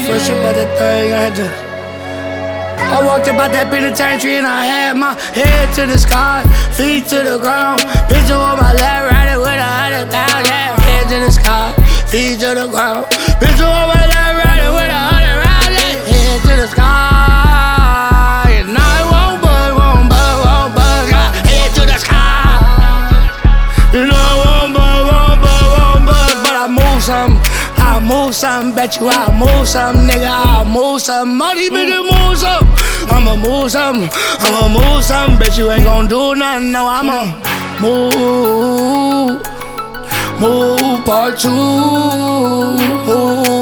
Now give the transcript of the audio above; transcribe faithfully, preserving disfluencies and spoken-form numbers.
first about that thing I had to. I walked about that penitentiary and I had my head to the sky, feet to the ground. Pistol on my left, riding with a hundred thousand. Yeah, head to the sky, feet to the ground. Pistol on my left, riding with a hundred rounds. Yeah, head to the sky. And I won't bug, won't bug, won't bug. Yeah, head to the sky. You know I won't bug, won't bug, won't bug. But I move something. I'll move something, bet you I'll move something, nigga, I'll move something. All these bitches move something, I'ma move something, I'ma move something. Bet you ain't gon' do nothing, no, I'ma move, move part two, move.